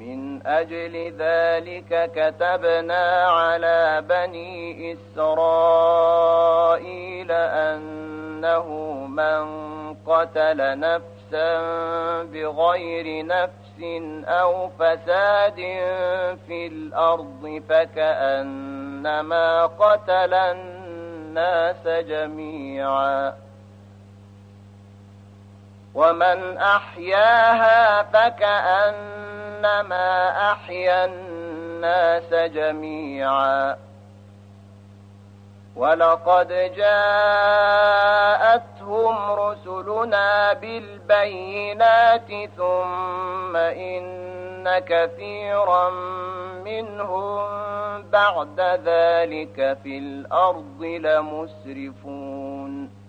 من أجل ذلك كتبنا على بني إسرائيل أنه من قتل نفسا بغير نفس أو فساد في الأرض فكأنما قتل الناس جميعا ومن أحياها فكأنما أحيا الناس جميعا ولقد جاءتهم رسلنا بالبينات ثم إن كثيرا منهم بعد ذلك في الأرض لمسرفون